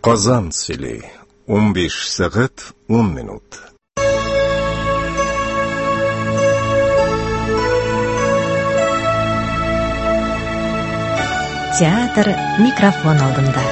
Казан сөйлей. 15 сағат 10 минут. Театр микрофон алдында.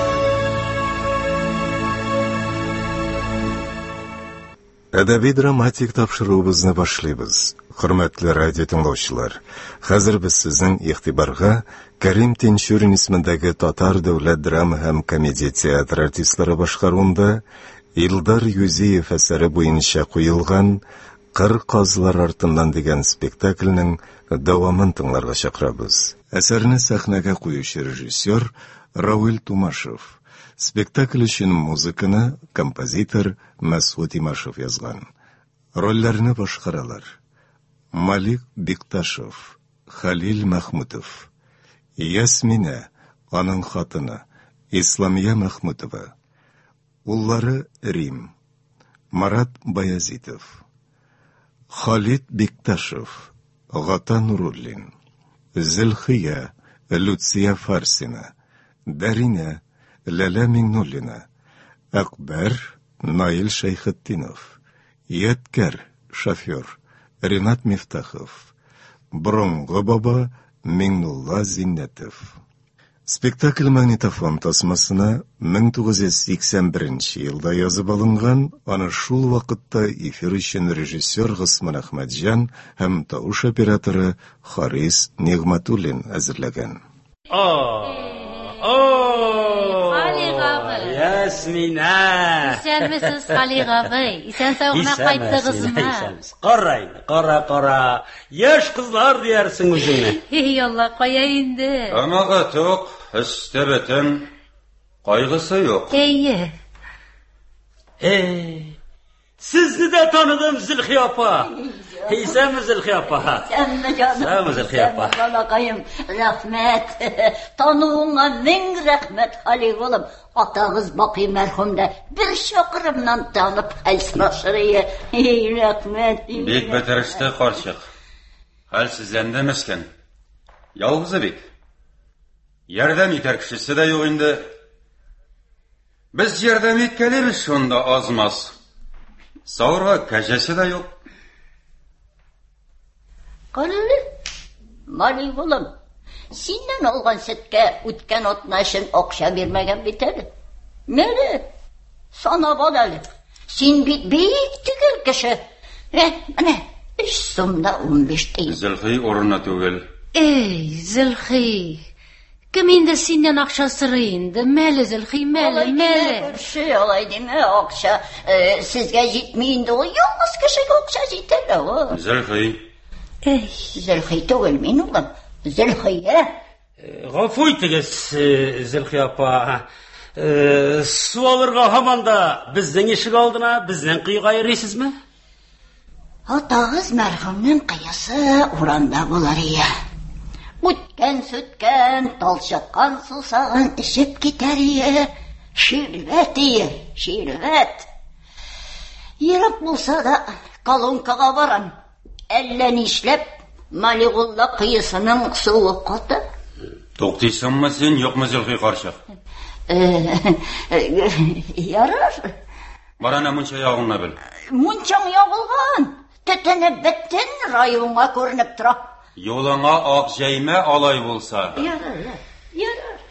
Әдәби драматик тапшыруыбызны башлыйбыз. Хөрмәтле радио тыңлаучылар, хәзер без сезнең игътибарга Кәрим Тинчурин исемендәге Татар дәүләт драма һәм комедия театры артистлары башкаруында Илдар Юзиев әсәре буенча куелган «Кыр казлар артыннан» дигән спектакльнең дәвамын тыңларга чакырабыз. Әсәрне сәхнәгә куючы режиссер Равил Тумашев. Спектакль өчен музыканы композитор Мәсгуд Имашев язган. Рольләрне башкаралар: Малик Бикташев, Халил Мәхмүтов, Ясмина, аның хатыны, Исламия Мәхмүтова. Уллары Рим, Марат Баязитов, Халид Бикташев, Гата Нуруллин, Зөлхия, Люция Фарсина, Дарина, Ләлә Миңнуллина, Акбар, Наил Шайхетдинов, Яткәр, шофер, Ринат Мифтахов, Бронго баба, Миңнулла Зиннәтов. Спектакль магнитофон тасмасына 1981 елда язып алынган, аны шул вакытта эфир өчен режиссер Госман Әхмәтҗан һәм тавыш операторы Харис Нигъмәтуллин әзерләгән. Ясмина! İsənmisiniz Xaliq ağay? İsən sağına qayıtdığınız mı? Qara. Yaş kızlar diyersin üzüne. Ey Allah, qoya indi. Amağa tok, istebetin, kaygısı yok. Ey. Sizni de tanıdım Zülfiye apa. Sen mi Zülfiye apa? Sen mi canım? Sen mi Zülfiye apa? Sen mi balakayım? Rahmet. Tanığına min rahmet Halil oğlum. Atağız bakayım merhumda. Bir şakırımdan tanıp elsinaşırıyı. Rahmet. Bek beterişte karşık. Halsizlendi mesken. Yalgızı bek. Yardım iter kişisi de yok indi. Biz yardım etkelimiz şunda azmaz. Sağırga kəcəsi de yok. Halil. Halil oğlum. Senden olgan setke ütken otnaşın okşa vermegen bitedi. Nere? Sana balalı. Sen büyük tügül kişi. Ne? 3 sumda 15 değil. Zülfiye oruna tügül. Ey Zülxi. Kim indi senden akşa sırayındı? Məli Zülxi, məli. Şey olaydı mı okşa? Sizge gitmeyindi o. Yalnız kişi okşa gider o. Zülfiye. Ey Zülxi tügül min oğlum. Zülfiye. Gafuytınız Zülfiye apa. Su alırga hamanda bizden işik aldına, bizden kıyık ayırıysız mı? Atağız merhumun kıyısı oranda bular ya. Ütken sütken, talşakkan susağın işip gider ya. Şirvet. Yerap bulsa da kalonkağa varan. Ellen işlep Maligulla kıyısının suğu katı. Toktuysan mı sen, yok mu Zülfiye karşık? Yarar. Barana munça yağınla bil. Munçan yağılgan. Tetene betten rayonga görünüp tura. Yoluna ak jeyme alay bolsa. Yarar.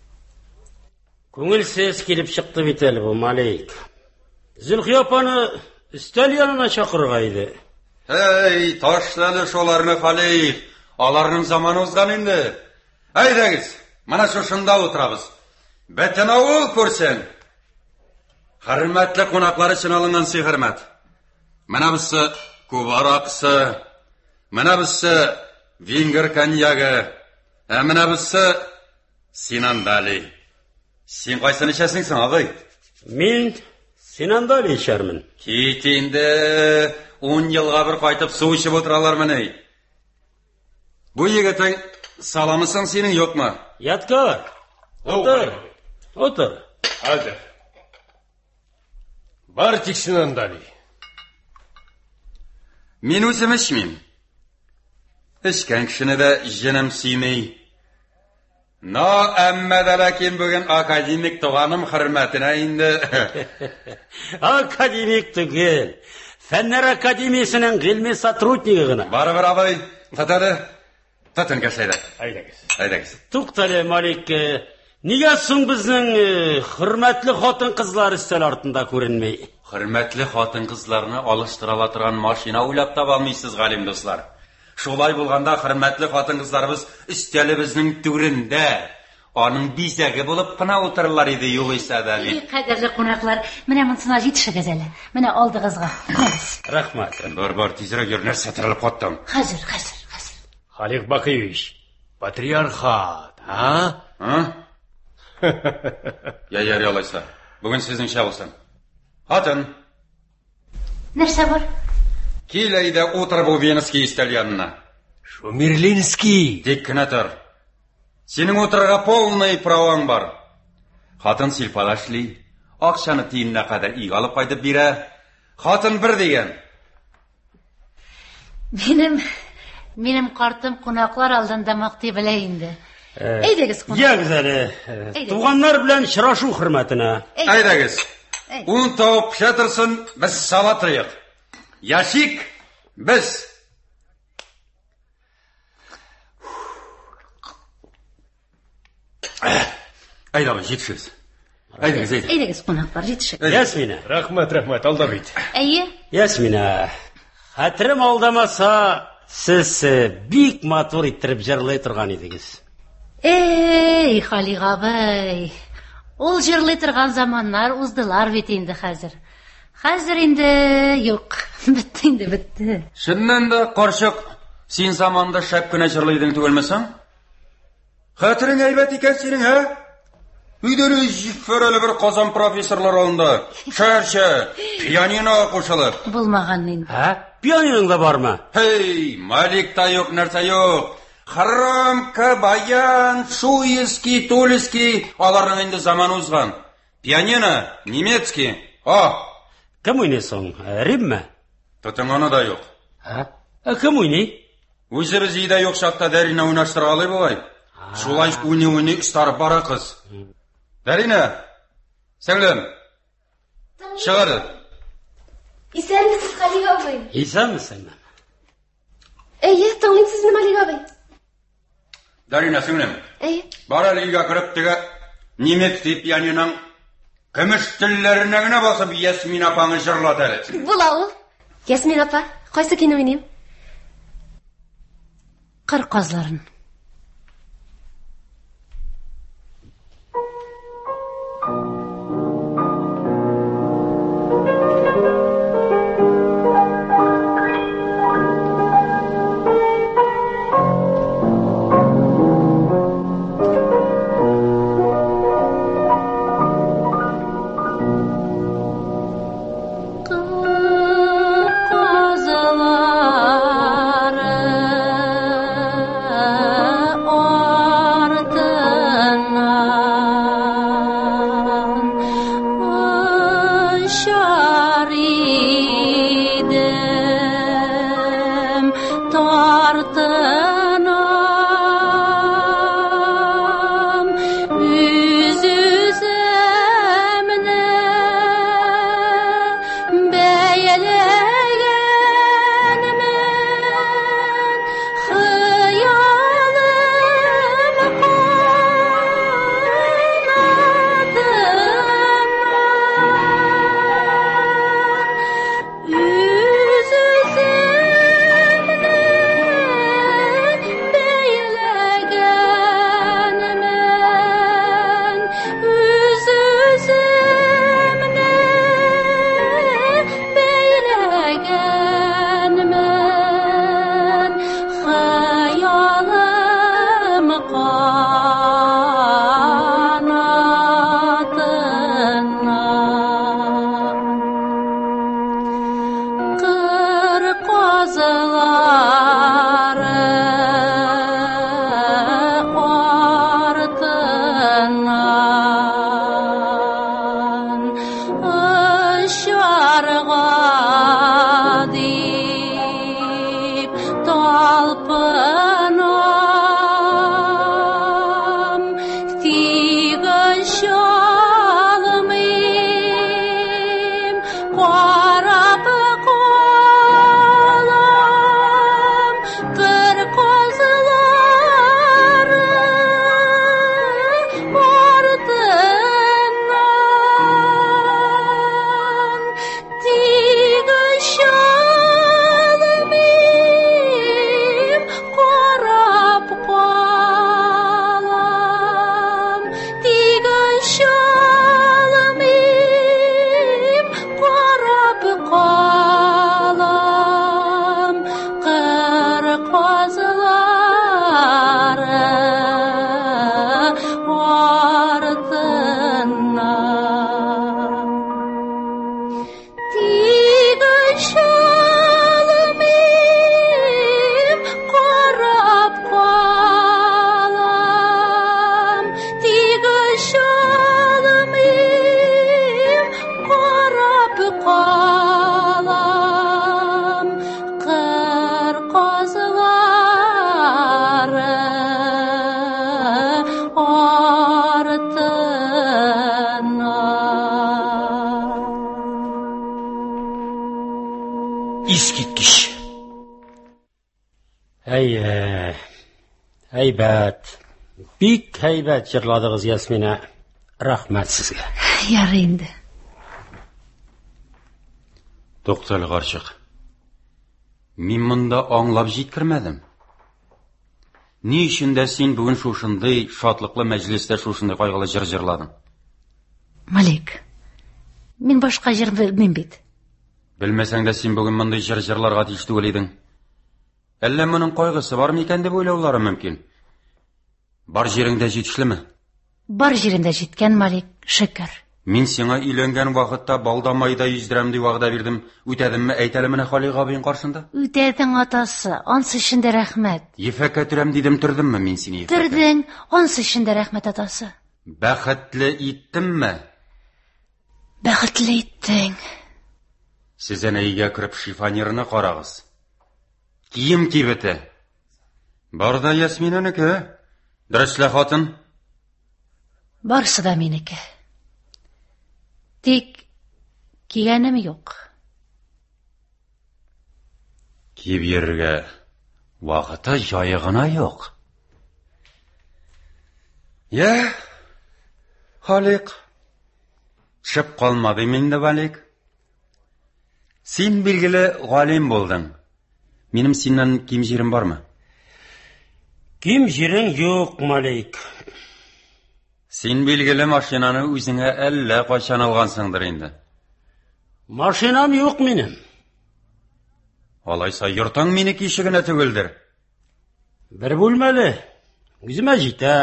Көңіл ses келіп шықты бітелі bu Malik. Zülfiye apanı üstel yanına çakırgaydı. Hey, taşlalı şolarını Halil. Alarının zamanı uzgan indi. Haydegiz, mana şoşunda oturabız. Beten oğul körsen. Hürmetli konaklar için alınan hürmet. Mana bisi Kubar akısı. Mana bisi Vinger kanyagı. Mana bisi Sinan Dali. Sen kaysını içesinsin ağay? Min Sinan Dali içermin. Kitinde 10 yılga bir kaytıp su içip oturalar mı ney? Bu yiğitin salamısın senin yok mu? Yatkar. Otur. Hadi. Bartik Sinan Dali. Men özüm içmeyim. İçken kişini de jenem siymey. Әммәд Әләкем бүгін академик туғаным хөрмәтенә инде. Академик түгел. Фәннәр академиясының ғилми сотруднигі ғына. Барыбер абай, тұтады. Тұтын кәшәйді. Айдагыз. Туқтале, Малик, неге соң біздің хөрмәтлі хатын қызлар үстел артында көрінмей? Хөрмәтлі хатын қызларны алыштырала тұрған машина уйлап таба алмайсыз, галим достлар. Шулай булганда хөрмәтле хатын кызларыбыз үстәле безнең түрендә, аның бизәге булып кына утырырлар иде югыйсә дә. Кадерле кунаклар, менә монысына җитешегез әле. Менә алдыгызга. Рәхмәт. Бар, тизрәк йөр, нәрсә тирәлеп каттым. Хәзер. Халик Бакыевич, патриархат, а? Я алайса. Бүген сезнең шә булсын. Хатын, нәрсә бар? кил әйдә утыр бу Венский өстәл янына. Шумерлинский. Тик кенә тор. Синең утырырга полный праваң бар. Хатын силпалашли, акчаны тиеннә кадәр иг алып кайтып бирә. Хатын бер дигән. Минем картым кунаклар алдында мактый белә инде. Әйдәгез кунак. Ягез әле. Туганнар белән очрашу хөрмәтенә. Әйдәгез. Ун тауып шатырсын, без сала торыйк. Яшик, без. Әйдәгез, җитшез. Әйдәгез кунаклар, җитешегез. Ясмина. Рәхмәт, алда бит. Әйе. Ясмина. Хәтерем алдамаса, сез бик матур иттереп җырлый торган идегез. Эй, Халик абый. Ул җырлый торган заманнар уздылар бит инде хәзер. Хәзер инде юк. Битте. Шуннан да карчык, син заманда шәп кенә җырлыйдың түгелмесең? Хәтерең әйбәт икән синең, һә? Өйдәре җиффәрәле бер Казан профессорлар алында. Шәрчә, пианино кушылып. Булмаган инде. Пианиноң да бармы? Hey, Малик та юк, нәрсә юк. Храмка, баян, шуйский, тульский, аларның инде заман узган. Пианино, немецкий. Кем уйный соң? Римме? Тотыңаны да юк. Кем уйный? Үзебез өйдә юк чакта Дәринә уйнаштыргалый булай. Шулай уйный старып бара кыз. Дәринә, сеңлем. Чыгар. Исәнмесез, Халик абый? Исәнмесеңме? Әйе, тыңлыйм сезне, Малик абый. Дәринә, сеңлем. Әйе. Бар әле өйгә кереп теге немец пианиноның көмеш телләренә генә басып Ясмин апаңны җырлат әле. Була ул. Ясмин апа, кайсы кино уйныйм? Кыр казларын. Искиткіш. Әйбәт. Бик әйбәт жырладығыз, Ясмина. Рахмәт сезге. Ярый инде. Тоқтал қаршық. Мен мұнда аңлап жеткірмәдім. Не үшін дә сен бүгін шушындай шатлықлы мәжілісте шушындай қайғылы жыр жырладың? Малик, мен башқа жыр білмейм бит. Білмесең дә сен бүгін мұндай жыр жырларға тиісті ойлайдың. Әллә мұның қайғысы бар мекен деп ойлаулары мүмкін. Бар жеріңде жетішлі ме? Бар жерінде жеткен, Малик, шүкір. Мен сеңа үйленген вақытта балдамайда yüздірәмдей вағда бердім. Үтәдім ме әйтәліміне Халиға абайын қаршында? Үтәдің атасы, ансы ішінде рәхмәт. Ефәкә түрәм дедім, түрдім ме мен сені ефәкә? Түрдің, ансы ішінде рәхмәт атасы. Бәхетлі иттім ме? Бәхетлі иттің. Сізен әйге кіріп шифанеріні қарағыз. Киім кибеті. Барда Ясминанікі? Дұрыслы қатын? Барысы да менікі. Тек кигәнем юк. Киіп ерге вақыты жайығына yok. Халик. Шып қалмады менді Валик. Сен белгілі ғалим болдың. Менің сенен кем жерім бар ма? Кем жерің жоқ, Малик. Сен белгілі машинаны өзіңе әлі қашан алғансыңдыр енді. Машинам жоқ менің. Алайса йұртаң мені кешігіне төгілдір. Бір бөлмелі. Өзіме жейті.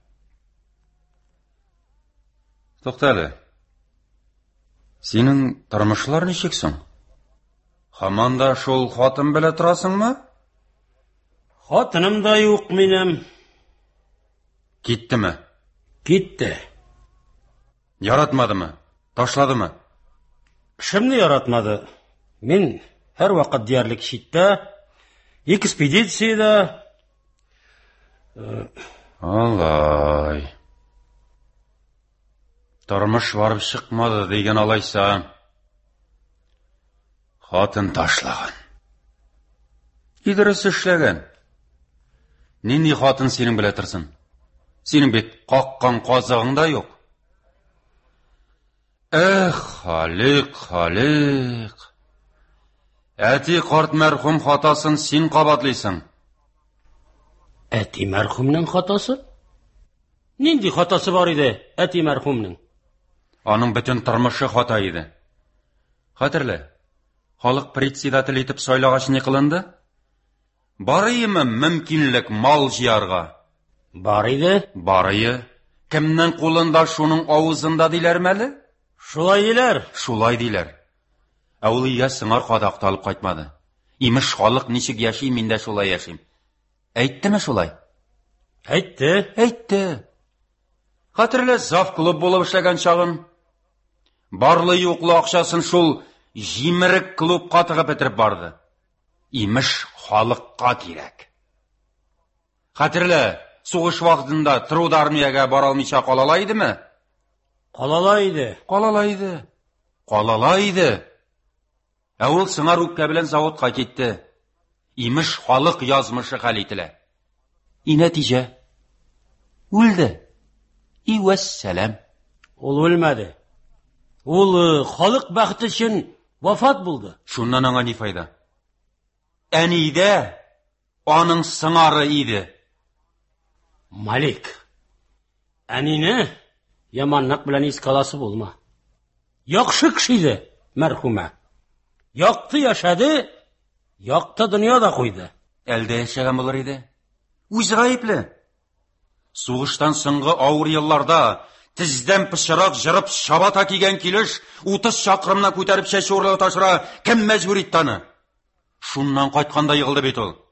Тоқталы. Сенің тұрмышылар нешексің? Хаманда шол қатын біле тұрасың ма? Қатыным да жоқ менің. Кетті ме? Кетті. Яратмады ма? Ташлады ма? Шымны яратмады. Мен әр вақыт диярлік шитті. Экспедицияда. Алай. Тұрмыш барып шықмады деген алайса. Қатын ташлаған. Идіріс ішлеген. Нендей қатын сенің біле тұрсын? Сенің бет қаққан қазағыңда жоқ. Халик. Әти қарт мәрхум қатасын сен қабатлайсың. Әти мәрхумның қатасы? Нендей қатасы бар еді, әти мәрхумның? Аның бүтін тұрмышы қата еді. Қатырлы, халық председатель етіп сайлағаш не қылынды? Барыйымы мүмкінлік мал жиярға? Барыйы. Кімнің қолында шуның ауызында дейлер мәлі? Шулай дейлер. Әулия сыңар қадақталып қайтмады. Иміш халық нешік яши, мен де шулай яшим. Әйтті ме шулай? Әйтті. Қатырлы зав клуб болып ішлеген шағын. Барлы юқлы ақшасын шул жимірік клуб қатығы бітіріп барды. Иміш халыққа керек. Қатырлы, соғыш вақытында труд армияға баралмайша қалалайды ме? Қалалайды. Әуіл сыңар өпке білен заводқа кетті. Иміш халық язмышы қалейтілі. И нәтиже? Өлді. И уәссәләм. Ол өлмәді. Ол халық бақыты үшін вафат болды. Шуннан аңа не файда? Әнейді, аның сыңары еді. Малик, әнейні яманнақ білән ескаласы болма. Яқшы кішейді, мәрхума. Яқты яшады, яқты дүнияда қойды. Әлді яшаған болар еді? Өзі ғайыплі. Суғыштан сыңғы ауыр елларда тізден пішірақ жырып шабата киген келіш 30 шақырымна көтеріп шәші орлығы ташыра кім мәжбүр иттаны? Шуннан қайтқанда йығылды бет ол.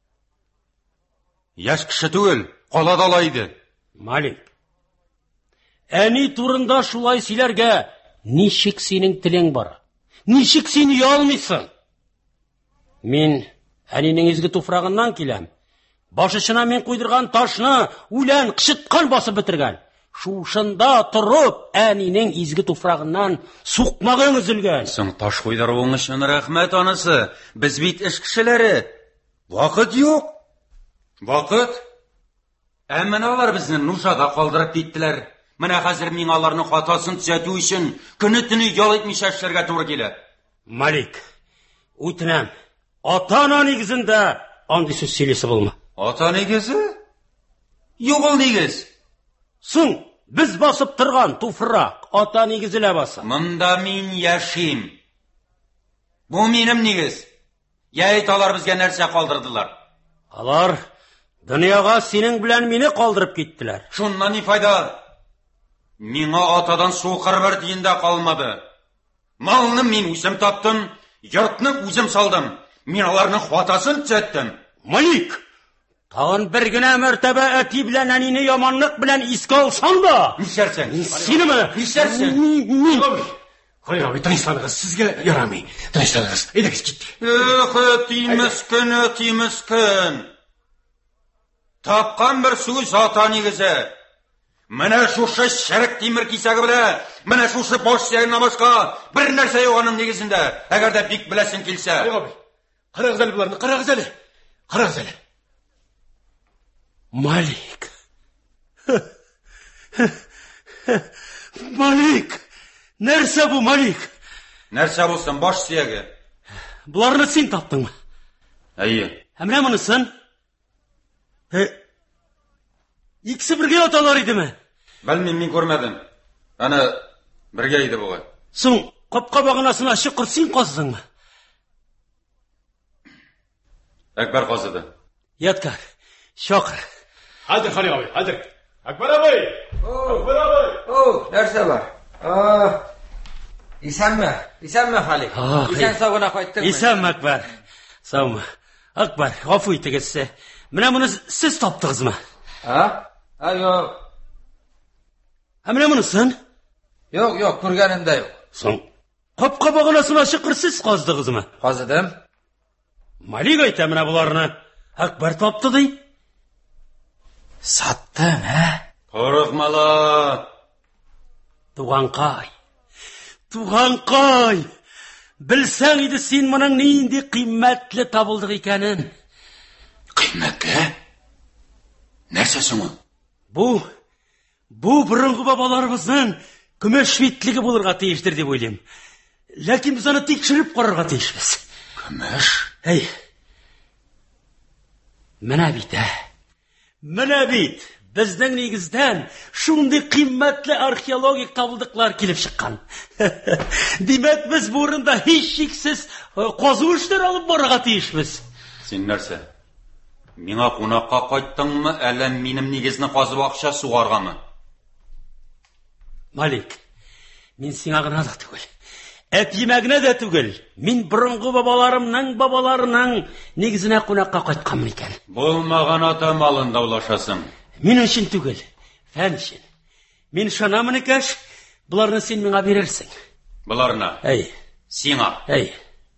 Яш кіші түгіл, қаладалайды. Малик, әне турында шулай силерге нешік сенің тілең бар? Нешік сен ұялмайсың? Мен әненің езгі туфрағынан келем. Башышына мен қойдырған ташына үлән қышытқан басы бітірген. шушында тұрып, әнинең изгі туфрағынан суқмағың үзілген. Соң таш қойдаруың үшін рәхмәт анысы. Біз бит іш кішілері. Вақыт жоқ. Вақыт? Әміналар біздің нушада қалдырып кеттілер. Мына қазір мен аларның хатасын түзету үшін күні-түні ял етмейше эшләргә туры килә. Малик, үтінәм, ата-ана негізінде андый сөз сөйлесе болма. Ата негізі? Юк ул негіз. Соң, біз басып тұрған туфрақ ата негізіле басы. Мында мен яшим. Бұл менім негіз. Яйталар бізге нәрсе қалдырдылар. Алар дүнияға сенің білән мені қалдырып кеттілер. Шуннан не файда? Миңа атадан суқыр бір дейінде қалмады. Малны мен үзім таптым, йортны үзім салдым. Мен аларның хатасын түзеттім. Малик, тағын бір генә мәртәбә әти белән әнине яманлык белән искә алсаң да, Нишләрсең? Синеме? Нишләрсең? Халик абый, тынычланыгыз, сезгә ярамый. Тынычланыгыз. Әйдәгез, киттек. Тимескін. Тапқан бір сөз ата негізі. Менә шушы шәрік темір кисәгі біле, менә шушы бош сүйегінен башқа бір нәрсе yoğaның негізінде, әгәр дә бик біләсің келсе. Халик абый, қарағыз әлі бұларны, қарағыз әлі. Қарағыз әлі. Малик. Малик. Нәрсә бу, Малик? Нәрсә болсын, бош сүйегі? Бұларны сен таптың мы? Әйе. Әмрә мұнысын? Икісі бірге аталар еді ме? Білмейм, мен көрмедім. Аны бірге еді бұғы. Соң, қапқа бағынасына шықыр сен қаздың мы? Әкбар қазыды. Яткар, шақыр. Hadi Халик абый, hadi. Akbar abay. Akbar abay. Нәрсе бар? Исәнме, Халик? Исән сауына қайттың? Исән Акбар. Саумы. Акбар, ғафу итегез. Менә мұны сіз таптыңыз мы? Yok. Менә мұнысын? Yok, көргенімде yok. Соң, қапқа бағынасына шықыр сіз қаздыңыз мы? Қазыдым. Малик айта менә бұларны. Акбар тапты дей. Саттың, Қорықмала. Туғанқай. Білсәң еді сен мұның нейінде қиммәтлі табылдық екенін. Қиммәтлі? Нәрсе соңы? Бұл бұрынғы бабаларымыздың күмәш бетлігі болырға тейіштір деп ойлайым. Ләкин біз аны текшіріп қарарға тейішпіз. Күмәш? Әй, мінә бит, біздің негізден шундай қиммәтлі археологик табылдықлар келіп шыққан. Демек біз бұрында еш шексіз қазу іштер алып бараға тейішпіз. Сен нәрсе? Миңа қонаққа қайттыңмы, әлі менің негізіні қазып ақша суғарғамы? Малик, мен сиңа ғына да түгел. Әтимәгіне де түгел. Мен бұрынғы бабаларының негізіне қонаққа қайтқанмын екен. Болмаған ата малын даулашасың. Мен үшін түгел, фән үшін. Мен шанамын екеш, бұларны сен меңа берерсің. Бұларына? Әй. Сиңа? Әй.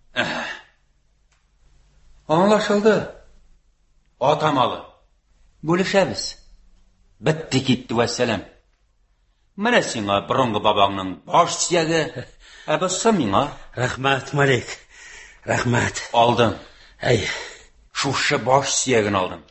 Аңлашылды. Ата малы. Бөлішәбіз. Бітті кетті вәссәләм. Менә сиңа бұрынғы бабаңның баш сүйегі. Әбісі миңа? Рахмат, Малик. Рахмат. Алдым. Әй. Шушы баш сүйегін алдым.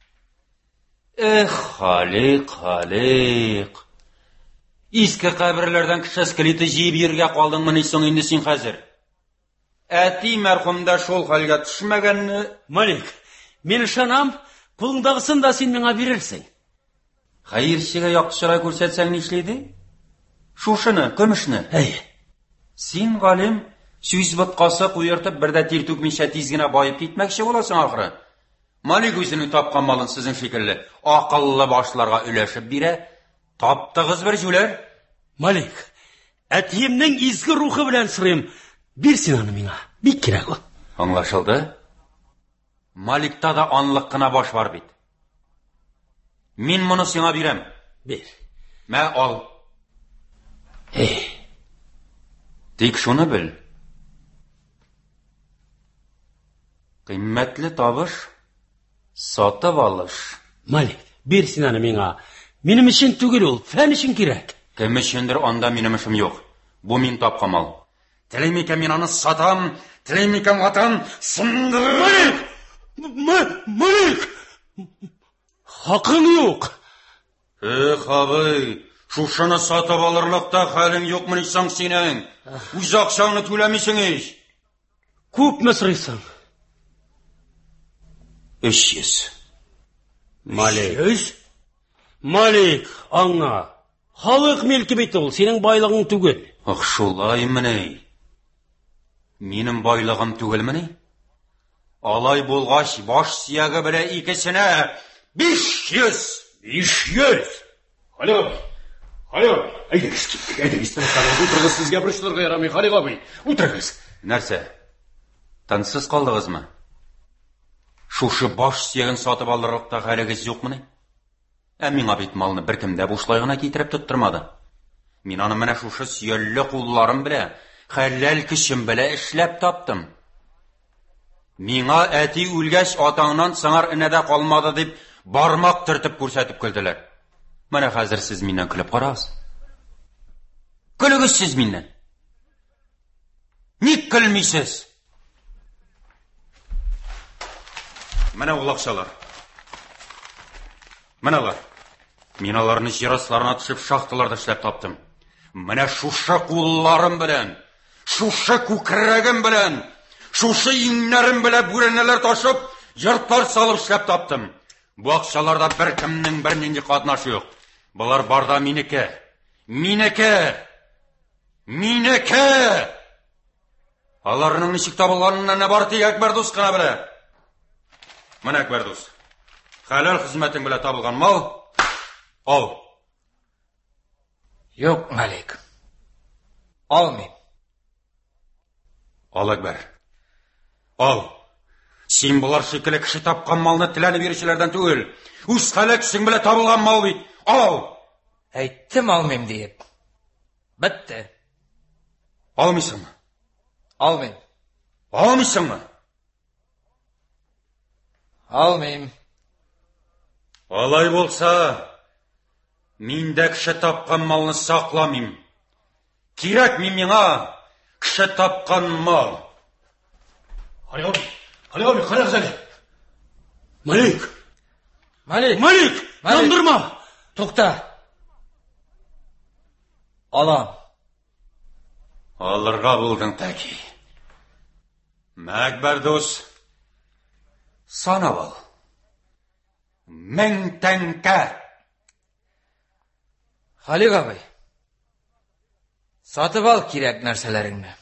Халик. Искі қабірлерден кіші скелеті жиіп ерге қалдың мұны соң енді сен қазір. Әти мәрхумда шол халға түшмәгенні... Малик, мен шанам, пұлыңдағысын да сен меңа берерсің. Қайыршыға яқшыра көрсетсәң нешлейді? Шушыны, көмішіні. Әй. Сен ғалим, сөз бұтқасы қойыртып бірді тер төкмеше тезгіне байып кетмекші боласың ақыры. Малик өзінің тапқан малын сіздің шекілі ақыллы башыларға үләшіп бире, таптығыз бір жүлер. Малик, әтиемнің изгі рухы білән сұрайым. Bir сен аны миңа, бик керек ол. Аңлашылды? Маликта да анлық қына баш бар бит. Мен мұны сеңа бирем. Бер. Мә ал. Тек шуны біл. Қиммәтлі табыш, сатып алыш. Малик, bir сен аны миңа. Минем өчен түгел ул, фән өчен кирәк. Кем өчендер анда минем эшем юк. Бу мин тапкан мал. Телим икән мин аны сатам, телим икән атам, сындырам. Малик! Хакың юк. Абый, шушыны сатып алырлыкта хәлең юкмы исәң синең? Үз акчаңны түләмисең ич. Күпме сорыйсың? 300. Малик. Малик, аңа. Халык милки бит ул, синең байлыгың түгел. Ах, шулаймыни? Минем байлыгым түгелмени? Алай булгач, баш сиягы белән икесенә 500. 500. Халик абый, әйдәгез киттек, әйдәгез. Утырыгыз, сезгә борчылырга ярамый, Халик абый. Утырыгыз. Нәрсә? Тансыз калдыгызмы? Шушы баш сияген сатып алырлыкта хәлегез юкмыни? Миңа бит малны беркем дә бушлай гына китереп тоттырмады. Мин аны менә шушы сөялле кулларым белән, хәләл көчем белән эшләп таптым. Миңа әти үлгәч атаңнан сыңар энәдә калмады дип бармак төртеп күрсәтеп көлделәр. Менә хәзер сез миннән көлеп карагыз. Көлегез сез миннән. Ник көлмисез? Менә ул акчалар. Менә алар. Мин аларны җирасларына төшеп шахталарда эшләп таптым. Менә шушы кулларым белән, шушы күкрәгем белән, шушы иңнәрем белән бүрәнәләр ташып, йортлар салып эшләп таптым. Бу акчаларда беркемнең бернинди катнашы юк. Булар барда минеке. Минеке. Аларның ничек табылганына не бар тик Әкбәрдус кына белә. Менә Әкбәрдус. Хәләл хезмәтең белән табылган мал. Ал. Юк, Малик. Алмыйм. Ал, Әкбәр. Ал. Син булар шикелле кеше тапкан малны теләнеп йөрүчеләрдән түгел. Үз хәләл кешең белән табылган мал бит. Ал. Әйттем алмыйм диеп. Бетте. Алмыйсыңмы? Алмыйм. Алмыйсыңмы? Алмыйм. Алай булса, мин дә кеше тапкан малны сакламыйм. Кирәкми миңа кеше тапкан мал. Халик абый, карагыз әле. Малик! Малик! Малик! Яндырма! Тукта. Алам. Алырга булдың тәки. Мәкбәрдус, санап ал. 1000 тәңкә. Халик абый. Сатып ал кирәк нәрсәләреңне.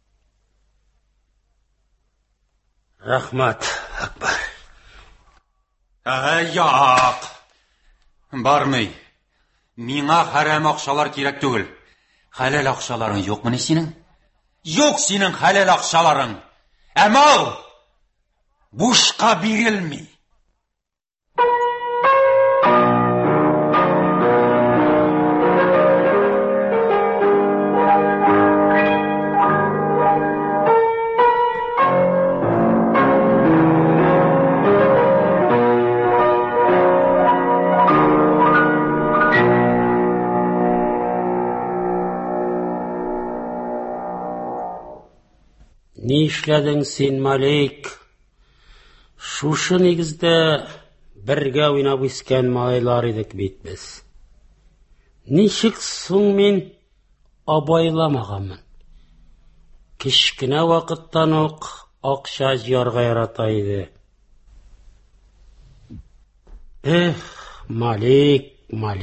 Рахмат, Әкбәр. Як. Бармый. Миңа хәрәм акчалар кирәк түгел. Хәләл акчаларың юкмы синең? Юк синең хәләл акчаларың. Мал бушка бирелми. Ни эшләдең син, Малик? Шушы нигездә бергә уйнап үскән малайлар идек бит без. Ничек соң мин абайламаганмын? Кичкенә вакыттан ук акча җыярга ярата иде. Малик.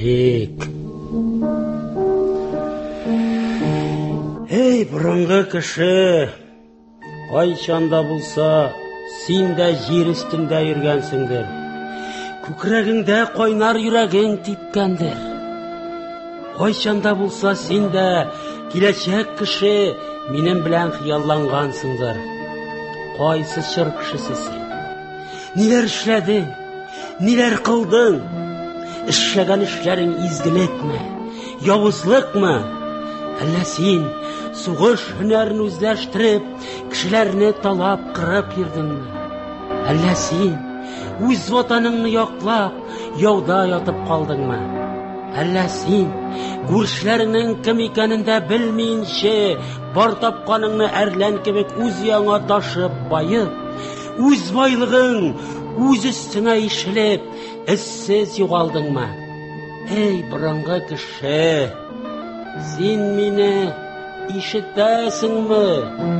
Бурынгы кеше, кайчанда булса, син дә җир өстендә йөргәнсеңдер. Күкрәгеңдә кайнар йөрәгең типкәндер. Кайчанда булса, син дә киләчәк кеше минем белән хыяллангансыңдыр. Кайсы чыр кешесе син? Ниләр эшләдең? Ниләр кылдың? Эшләгән эшләрең изгелекме? Явызлыкмы? Әллә син сугыш һөнәрен үзләштереп, кешеләрне талап кырып йөрдеңме? Әллә син үз ватаныңны яклап, яуда ятып калдыңмы? Әллә син, күршеләреңнең кем икәнен дә белмәенчә, бар тапканыңны әрлән кебек үз яңа ташып, байып, үз байлыгың үз өстеңә ишелеп, эссез югалдыңмы? Эй, борынгы кеше, син мине ишетәсеңме?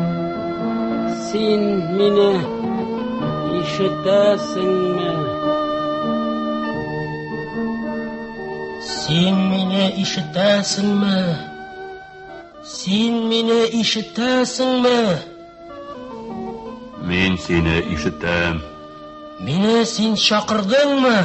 Син мине ишетәсеңме? Син мине ишетәсеңме? Син мине ишетәсеңме? Мин сине ишетәм. Мине син чакырдыңмы?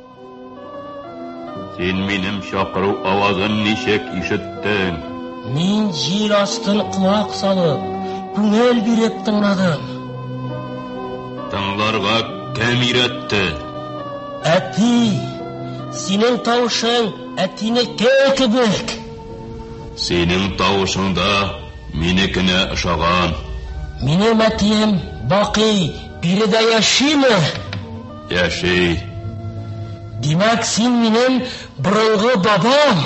Син минем чакыру авазын ничек ишеттең? Мин җир астын кулак салып, күңел биреп тыңладым. Тыңларга кем өйрәтте? Әти, синең тавышың әтинеке кебек. Синең тавышыңда минекенә ошаган. Минем әтием Бакый биредә яшиме? Яши. Димәк, син минем борынгы бабам.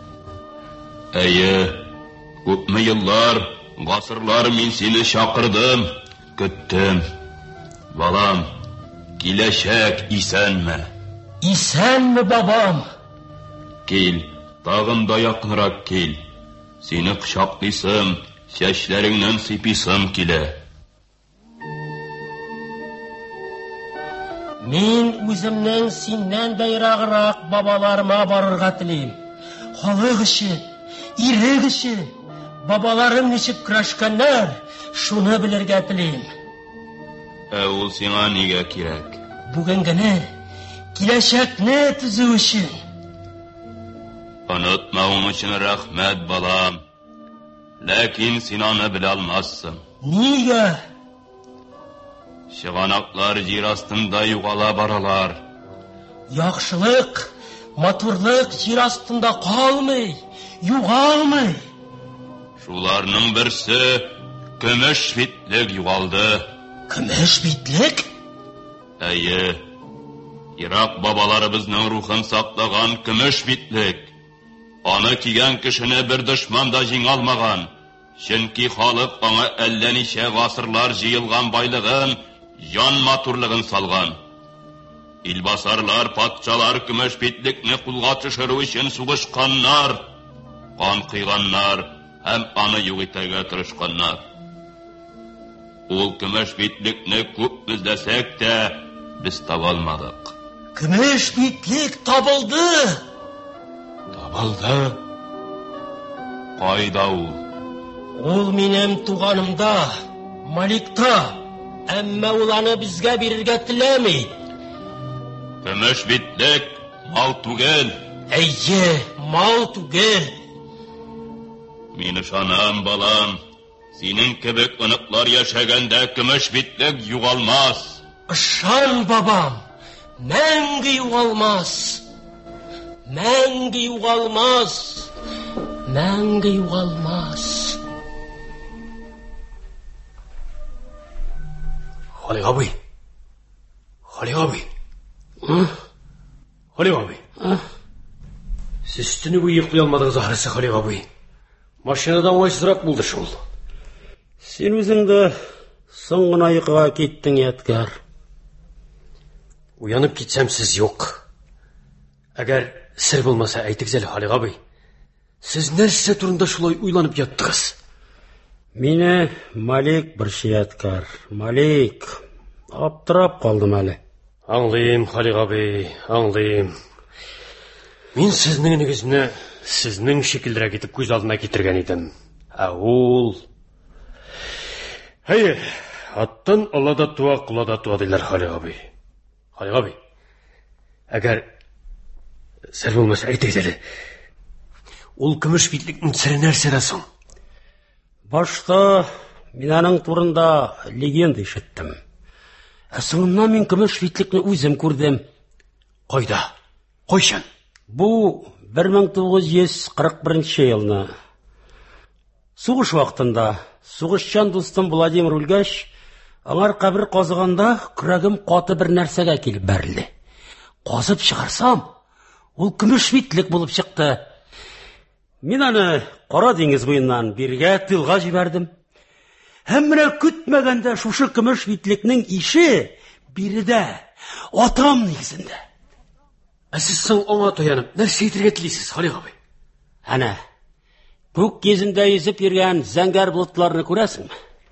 Әйе, күпме еллар, гасырлар мин сине чакырдым, көттем. Балам, киләчәк исәнме? Исәнме, бабам? Кил, тагын да якынрак кил. Сине кочаклыйсым, чәчләреңнән сыйпыйсым килә. Мин үземнең синнән дә ераграк бабаларыма барырга телим. Халык өчен, ирек өчен, бабаларым ничек көрәшкәннәр, шуны белергә телим. Ә ул сиңа нигә кирәк? Бүген генә киләчәкне төзү өчен. Онытмавың өчен рәхмәт, балам. Ләкин син аны белә алмассың. Нигә? Чыганаклар җир астында югала баралар. Яхшылык, матурлык җир астында калмый, югалмый. Шуларның берсе көмеш битлек югалды. Көмеш битлек? Әйе. Ирак бабаларыбызның рухын саклаган көмеш битлек. Аны кигән кешене бер дошман да җиңә алмаган. Чөнки халык аңа әллә ничә гасырлар җыелган байлыгын, җан матурлыгын салган. Илбасарлар, патшалар көмеш битлекне кулга төшерү өчен сугышканнар, кан кыйганнар һәм аны юк итәргә тырышканнар. Ул көмеш битлекне күп эзләсәк тә без таба алмадык. Көмеш битлек табылды. Табылды? Кайда ул? Ул минем туганымда, Маликта. Әмма ул аны безгә бирергә теләми. Көмеш битлек мал түгел. Әйе, мал түгел. Мин ышанам, балам. Синең кебек оныклар яшәгәндә көмеш битлек югалмас. Ышан, бабам. Мәңге югалмас. Мәңге югалмас. Мәңге югалмас. Халик абый. Халик абый. Халик абый. Сез түні буе йоклый алмадыгыз ахрысы, Халик абый. Машинада уңайсызрак булды шул. Син үзеңдә соң гына йокыга киттең, Яткар. Уянып китсәм сез юк. Әгәр сер булмаса әйтегез әле, Халик абый. Сез нәрсә турында шулай уйланып яттыгыз? Мине Малик бирши, Яткар. Малик. Аптырап калдым әле. Аңлыйм, Халик абый, аңлыйм. Мин сезнең нигезне сезнең шикеллерәк итеп күз алдына китергән идем. Ә ул... Әйе, аттан алада туа, кулада туа диләр, Халик абый. Халик абый, әгәр сер булмаса әйтегез әле. Ул көмеш битлекнең сере нәрсәдә соң? Башта мин аның турында легенда ишеттем. Ә соңыннан мин көмеш битлекне үзем күрдем. Кайда? Кайчан? Бу 1941 елны. Сугыш вакытында сугышчан дустым Владимир үлгәч, аңар кабер казыганда күрәгем каты бер нәрсәгә килеп бәрелде. Казып чыгарсам, Ул көмеш битлек булып чыкты. Мин аны Кара диңгез буеннан биргә тылга җибәрдем. Һәм менә көтмәгәндә шушы көмеш битлекнең ише биредә, атам нигезендә. Сез соң аңа таянып, нәрсә әйтергә телисез, Халик абый? Әнә, күк йөзендә йөзеп йөргән зәңгәр болытларны күрәсеңме?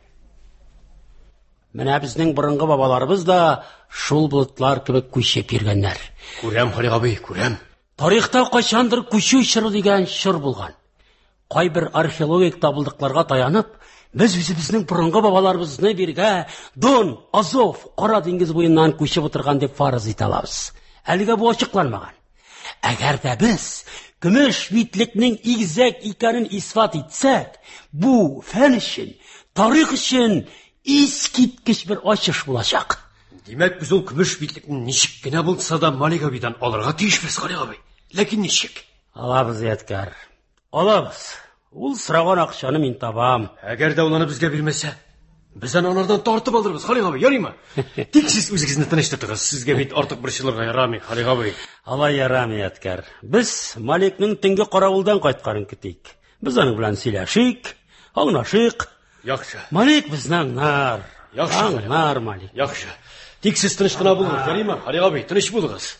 Менә безнең борынгы бабаларыбыз да шул болытлар кебек күчеп йөргәннәр. Күрәм, Халик абый, күрәм. Тарихта кайчандыр күчү чоры дигән чор булган. Кайбер археологик табылдыкларга таянып, без үзебезнең борынгы бабаларыбызны биргә Дон, Азов, Кара диңгез буеннан күчеп утырган дип фарыз итә алабыз. Әлегә бу ачыкланмаган. Әгәр дә без көмеш битлекнең игезәк икәнен исбат итсәк, бу фән өчен, тарих өчен искиткеч бер ачыш булачак. Димәк, без ул көмеш битлекне ничек кенә булса да Малик абыйдан алырга тиешбез, Халик абый. Ләкин ничек? Алабыз, Ядкар. Алабыз. Ул сораган акчаны мин табам. Әгәр дә ул аны безгә бирмәсә, без анардан тартып алырбыз, Халик абый, ярыймы? Тик сез үзегезне тыныштырыгыз. Сезгә бит артык борчылырга ярамый, Халик абый. Алай ярамый, Ядкар. Без Маликның төнге каравылдан кайтканын көтик. Без аның белән сөйләшик, аңлашык. Яхшы. Малик безнең нар. Яхшы, аңлар Малик. Яхшы. Тик сез тыныч кына булыгыз, ярыймы? Халик абый, тыныч булыгыз.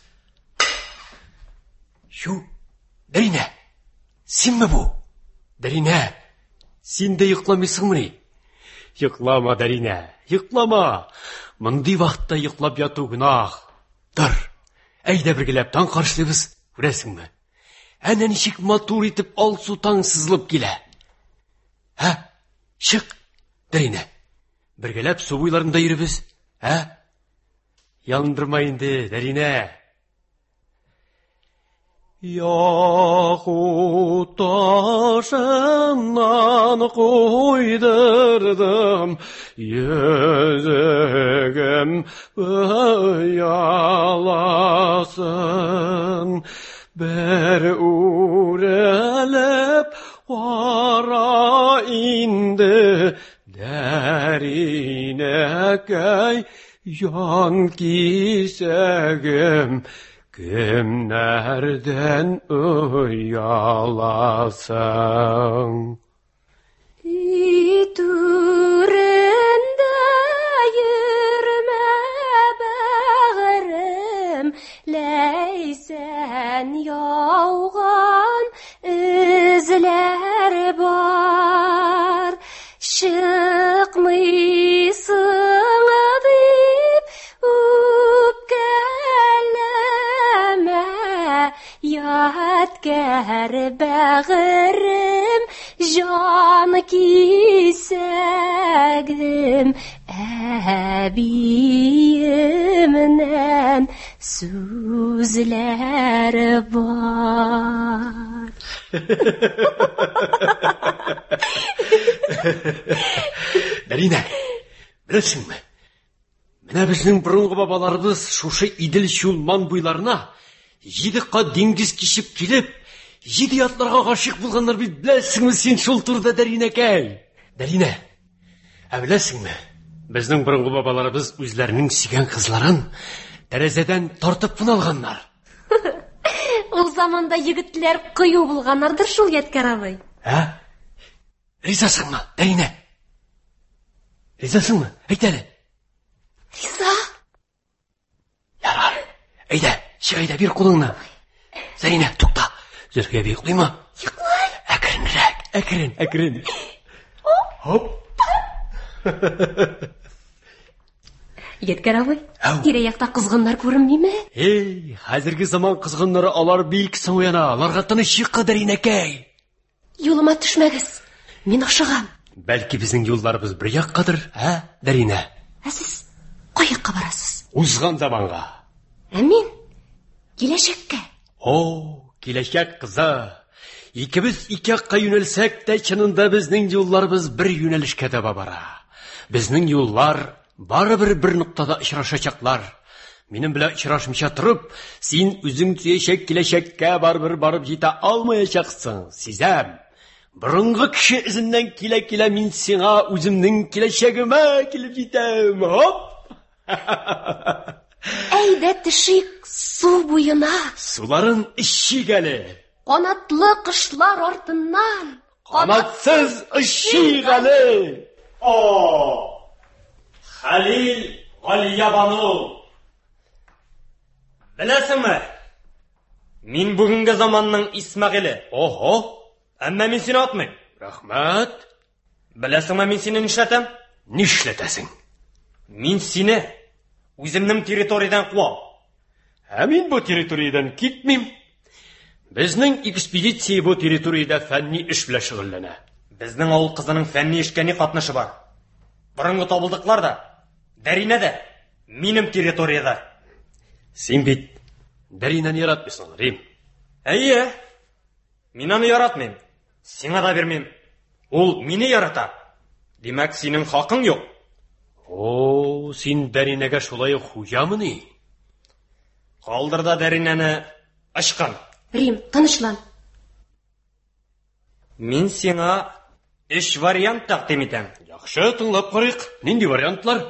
Шу, Дәринә. Синме бу? Дәринә. Син дә йокламыйсыңмы? Йоклама, Дәринә. Йоклама. Мондый вакытта йоклап яту гынах. Тор. Әйдә бергәләп таң каршылыйбыз, күрәсеңме? Әнә ничек матур итеп алсу таң сызылып килә. Һә? Чык, Дәринә. Бергәләп су буйларында йөрибез, һә? Яндырма инде, Дәринә. Яху ташынан куйдырдым, йөзегем яласын. Бер үрелеп кара инде, Дәринәкәй, ян кисәгем. Кемнәрдән уяласың? Үй түрендә йөрмә, бәгърем, ләйсән яуган эзләр бар. Чыкмыйсың дип Ядкар, бәгърем, җан кисәгем, әбиемнән сүзләр бар. Дәринә, беләсеңме? Менә безнең борынгы бабаларыбыз шушы Идел Чулман буйларына 7 кат диңгез кичеп килеп, 7 ятларга гашык булганнар бит, беләсеңме син шул турда, Дәринәкәй? Дәринә, беләсеңме? Безнең борынгы бабаларыбыз үзләренең сөйгән кызларын тәрәзәдән тартып куналганнар. Ул заманда егетләр кыю булганнардыр шул, Ядкар абый. Ә? Ризасыңмы, Дәринә? Ризасыңмы? Әйт әле. Риза? Ярар. Әйдә, чык, әйдә, бир кулыңны. Дәринә, тукта. Зөлфия би йоклыймы? Йоклай. Әкренрәк, әкрен. Хоп. Ядкар абый, тирә-якта кызгыннар күренмиме? Эй, хәзерге заман кызгыннары, алар бик соң уяна. Аларга тынычлык, Дәринәкәй. Юлыма төшмәгез. Мин ашыгам. Бәлки безнең юлларыбыз бер яккадыр, ә, Дәринә? Ә сез каякка барасыз? Узган заманга. Ә мин киләчәккә. О, киләчәк кызы. Икебез ике якка юнәлсәк тә, чынында безнең юлларыбыз бер юнәлешкә таба бара. Безнең юллар барыбер бер ноктада очрашачаклар. Минем белән очрашмыйча торып, син үзең төячәк киләчәккә барыбер барып җитә алмаячаксың. Сизәм. Борынгы кеше изеннән килә мин сиңа үземнең киләчәгемә килеп җитәм. Хоп! Әйдә төшик су буена. Суларын ишик әле. Канатлы кышлар артыннан. Канатсыз ишик әле. Халил Галиябану. Беләсеңме? Мин бүгенге заманның Исмәгыйле. Охо. Әмма мин сине атмыйм. Рәхмәт. Беләсеңме мин сине нишләтәм? Нишләтәсең? Мин сине үземнең территориядан куам. Мин бу территориядан китмим. Безнең экспедиция бу территорияда фәнни эш белән шөгыльләнә. Безнең авыл кызының фәнни эшкә ни катнашы бар? Борынгы табылдыклар да, Дәринә дә минем территорияда. Син бит Дәринәне яратмыйсың, Рим. Әйе. Мин аны яратмыйм. Сиңа да бермим. Ул мине ярата. Димәк, синең хакың юк. Син Дәринәгә шулай хуҗамыни? Калдыр да Дәринәне ачкан. Рим, тынычлан. Мин сиңа 3 вариант тәкъдим итәм. Яхшы, тыңлап карыйк. Нинди вариантлар?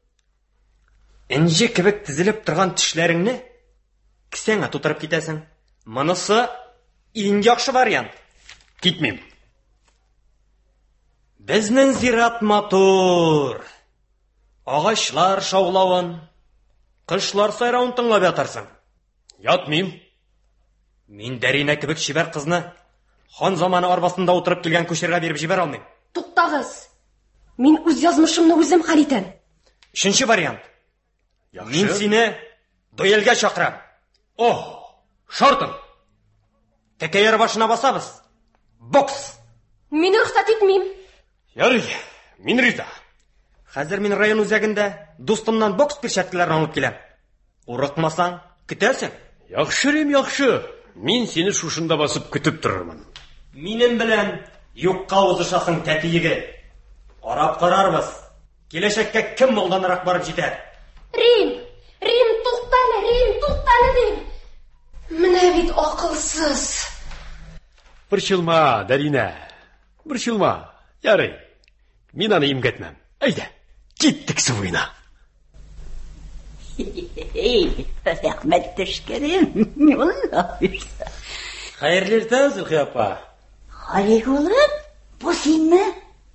Инҗе кебек тизелеп торган тешләреңне кисәңә тутырып китәсең. Монысы иң яхшы вариант. Китмим. Безнең зират матур. Агачлар шаулавын, кышлар сайравын тыңлап ятарсың. Ятмим. Мин Дәринә кебек чибәр кызны хан заманы арбасында утырып килгән күчергә биреп җибәр алмыйм. Туктагыз. Мин үз язмышымны үзем хәл итәм. 3нче вариант. Яхшы. Мин сине дуэльгә чакырам. Шартым. Тәкәйер башына басабыз. Бокс. Мин рөхсәт итмим. Ярый, мин риза. Хәзер мин район үзәгендә дустымнан бокс перчаткаларын алып киләм. Урыкмасаң, көтәсең. Яхшы, Рим, яхшы. Мин сине шушында басып көтеп торырмын. Минем белән юкка узышасың тәтиеге. Карап карарбыз. Киләчәккә кем алданрак барып җитәр? Рим, туктале, дим. Менә бит акылсыз. Борчылма, Дәринә. Борчылма. Ярый. Мин аны имгәтмәм. Әйдә, киттек суына. Рәхмәт төшкәрем. Валлаһи. Хәерле иртә, Зөлхия апа. Халик улым, бу синме?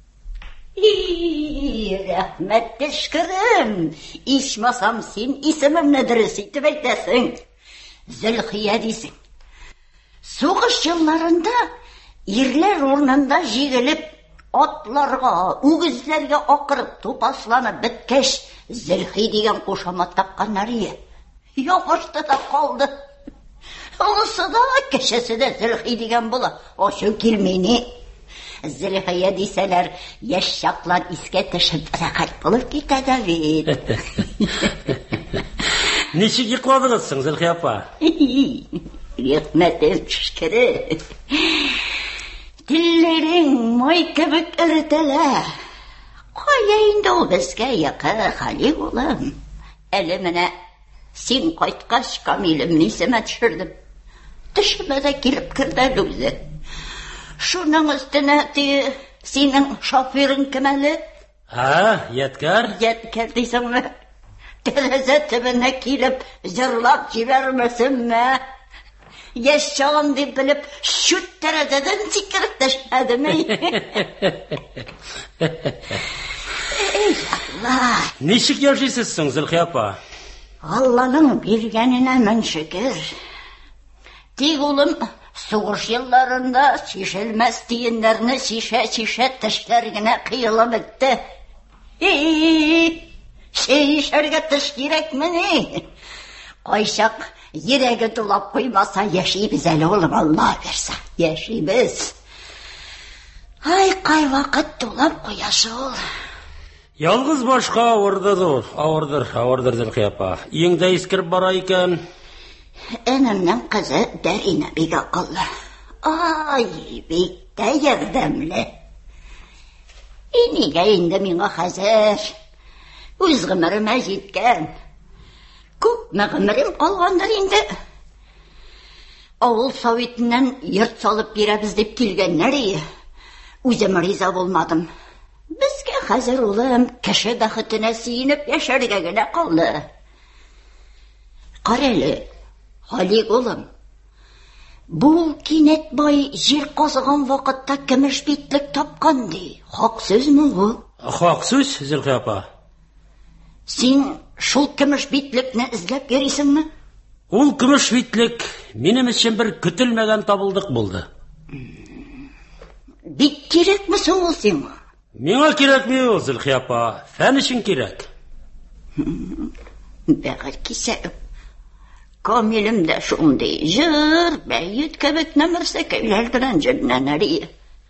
Рәхмәт төшкәрем. Ичмасам син исемемне дөрес итеп әйтәсең. Зөлхия дисең. Сугыш елларында ирләр урынында җигелеп, атларга, үгезләргә акырып тупасланып беткәч, Зөлхи дигән кушамат тапканнар ие. Яңашты да калды. Онысы да, кешесе дә Зөлхи дигән була. Ачу килмәйни. Зөлхия дисәләр, яшь чаклар искә төшеп рәхәт булып китә дә бит. Ничек йокладыңыз соң, Зөлхия апа? Рәхмәт төшкәре. Телләрең май кебек эртәлә. Кая инде ул безгә якын, Халик улым. Әле менә син кайткач Камилемне исемә төшердем. Төшемә дә килеп керде үзе. Шуның өстенә синең шоферың кем әле? Яткар. Яткар дисеңме? Тәрәзә төбенә килеп җырлап җибәрмәсенме? Яшь чагым дип белеп, шут тәрәзәдән сикереп төшәдеме? Алла. Ничек яшисез соң, Зөлхия апа? Алланың биргәненә мең шөкер. Тик улым, сугыш елларында шишелмәс тиеннәрне шишә тешләр генә кыелып бетте. Шишәргә теш кирәкмени? Кайчак йөрәге тулап куймаса яшибез әле улым, Алла берсә. Яшибез. Ай, кай вакыт тулап куяшы ул. Ялгыз башка авырдыр, Зөлхия апа. Иңдә искереп бара икән. Энемнең кызы Дәринә бик акыллы. Ай, бик тә ярдәмле. Нигә инде миңа хәзер? Үз гомеремә җиткән. Күпме гомерем калгандыр инде. Авыл советеннән йорт салып бирәбез дип килгәннәр ие. Үзем риза булмадым. Безгә хәзер улым кеше бәхетенә сөенеп яшәргә генә калды. Кареле, Халик улым. Бу кинәт бай җир казыган вакытта көмеш битлек тапкан ди. Хак сүзме бу? Хак сүз, Зөлхия апа. Син шул көмеш битлекне эзләп йөрисеңме? Ул көмеш битлек минем өчен бер көтелмәгән табылдык булды. Бик кирәкме соң ул сиңа? Миңа кирәкми ул, Зөлхия апа. Фән өчен кирәк. Бәгыр кисәк. Камилем дә шундый җыр, бәйет кебек нәмерсә көйләр белән җеннәнәри.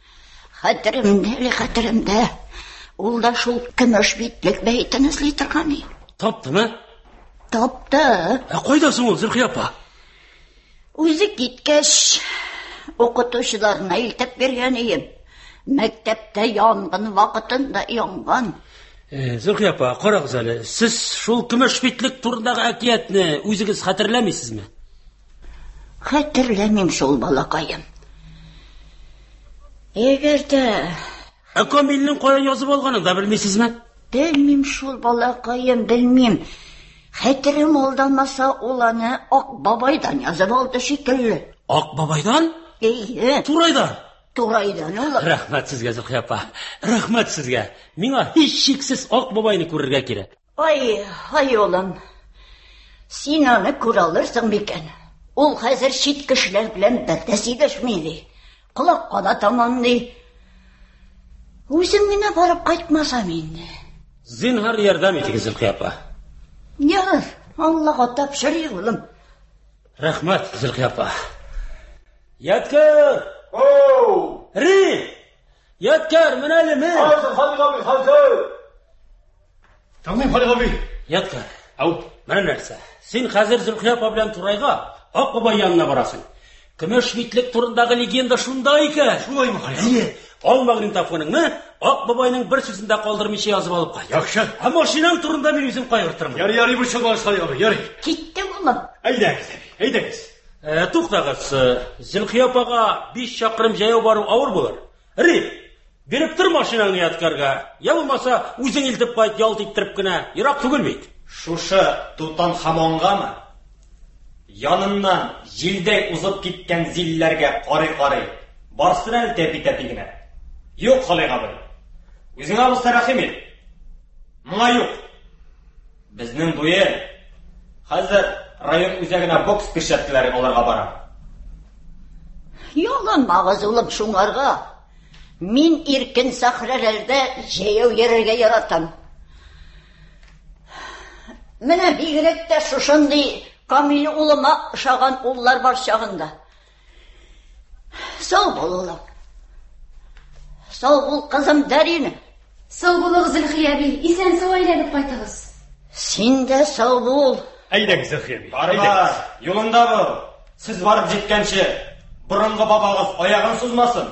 Хәтеремдә, ул да шул көмеш битлек бәйтен эзли торган иде. Таптымы? Тапты. Кайда соң ул, Зөлхия апа? Үзе киткәч, укытучыларына илтеп биргән идем. Мәктәптә янгын вакытында янган. Зөлхия апа, карагыз әле, сез шул көмеш битлек турындагы әкиятне үзегез хәтерләмисезме? Хәтерләмим шул, балакаем. Әгәр дә Камилнең каян язып алганын да белмисезме? Белмим шул, балакаем, белмим. Хәтерем алдамаса, ул аны Ак бабайдан язып алды шикелле. Ак бабайдан? Турайдан. Турайдан ул. Рәхмәт сезгә, Зөлхия апа. Рәхмәт сезгә. Миңа һич шиксез Ак бабайны күрергә кирәк. Ай, улым. Син аны күрә алырсың микән? Ул хәзер чит кешеләр белән бер дә сөйләшми ди. Колакка да таман ди. Үзең генә барып кайтмасам инде. Зинһар ярдәм итегез, Зөлхия апа. Ярар, Аллага тапшырыйк, улым. Рәхмәт, Зөлхия апа. Яткар! Яткар, менә әле мен. Хәзер. Таңмыйм, Халик абый. Яткар. Менә нәрсә? Син хәзер Зөлхия апа белән Турайга Ак бабай янына барасың. Көмеш битлек турындагы легенда шунда икән. Шулаймы, Халик? Ал магнитофоныңны Ак бабайның бер сүзендә калдырмыйча язып алып кайт. Яхшы. Машинаң турында мин үзем кайгыртырмын. Ярый, бу чыгыш, Халик абый, ярый. Киттем, улым. Әйдәгез. Туктагыз, Зөлхия апага 5 чакрым җаяу бару авыр булыр. Биреп тор машинаңны Яткарга. Я булмаса, үзең илтеп кайт, ялт иттереп кенә. Ерак түгел бит. Шушы Тутанхамонгамы? Яныннан җилдәй узып киткән зилләргә карый-карый. Барсын әле тәпи-тәпи генә. Юк, Халик абый. Үзеңә булса рәхим ит. Моңа юк. Безнең дуэль хәзер район үзәгенә бокс күрсәткеләре алырга бара. Ялынмагыз, улым, шуңарга. Мин иркен сахраларда җәяү йөрергә яратам. Менә бигрәк тә шушындый Камил улыма ошаган уллар бар чагында. Сау бул, улым. Сау бул, кызым Дәрина. Сау булыгыз, Зөлхия әби. Исән-сау әйләнеп кайтыгыз. Син дә сау бул. Әйдәгез, Зөлхия әби. Бар, юлында бул. Сез барып җиткәнче борынгы бабагыз аягын сузмасын.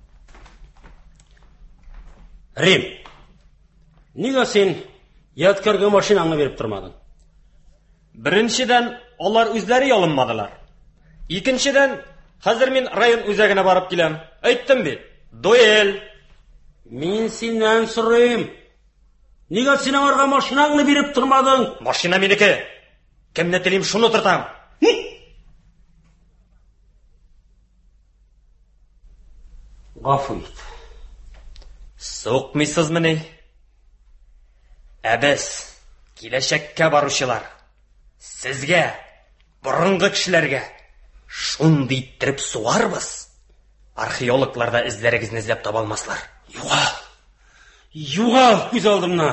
Нигә син Яткарга машинаңны биреп тормадың? Беренчедән, алар үзләре ялынмадылар. Икенчедән, хәзер мин район үзәгенә барып киләм. Әйттем бит. Дуэль. Мин синнән сорыйм. Нигә син аңарга машинаңны биреп тормадың? Машина минеке. Кемне телим, шуны тотам. Гафу ит. Соқмыйсызмы ни? Әбез, киләчәккә баручылар, сезгә, борынгы кешеләргә шундый иттереп суарбыз. Археологлар да эзләрегезне эзләп таба алмаслар. Югал күз алдымнан.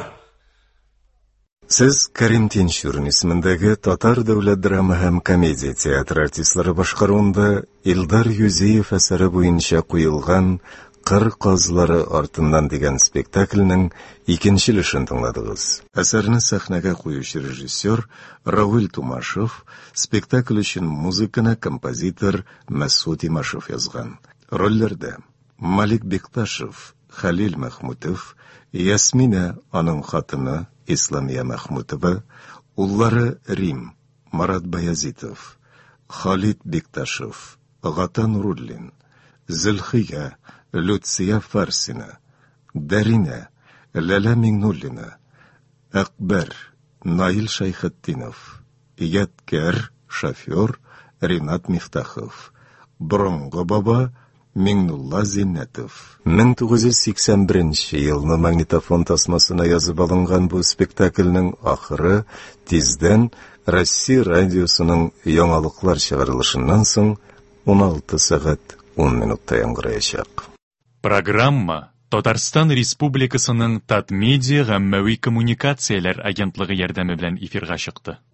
Сез Кәрим Тинчурин исемендәге Татар дәүләт драма һәм комедия театры артистлары башкаруында Илдар Юзеев әсәре буенча куелган «Кыр казлары артыннан» дигән спектакльнең икенче өлешен тыңладыгыз. Әсәрне сәхнәгә куючы режиссер Равил Тумашев, спектакль өчен музыканы композитор Мәсгуд Имашев язган. Рольләрдә Малик Бекташев, Халил Мәхмүтов, Ясмина аның хатыны Исламия Мәхмүтова, уллары Рим, Марат Баязитов, Халид Бекташев, Гата Нуруллин, Зөлхия, Люция Фарсина, Дәрина, Ләлә Миңнуллина, Әкбәр, Наил Шайхетдинов, Яткер, шофер Ринат Мифтахов. Борынгы баба Миңнулла Зиннәтов. 1981 елны магнитофон тасмасына язып алынган бу спектакльнең ахыры тиздән Россия радиосының яңалыклар чыгарылышыннан соң 16 сәгать 10 минутта яңгыраячак. Программа Татарстан Республикасының Татмедиа гаммәви коммуникацияләр агентлыгы ярдәме белән эфирга чыкты.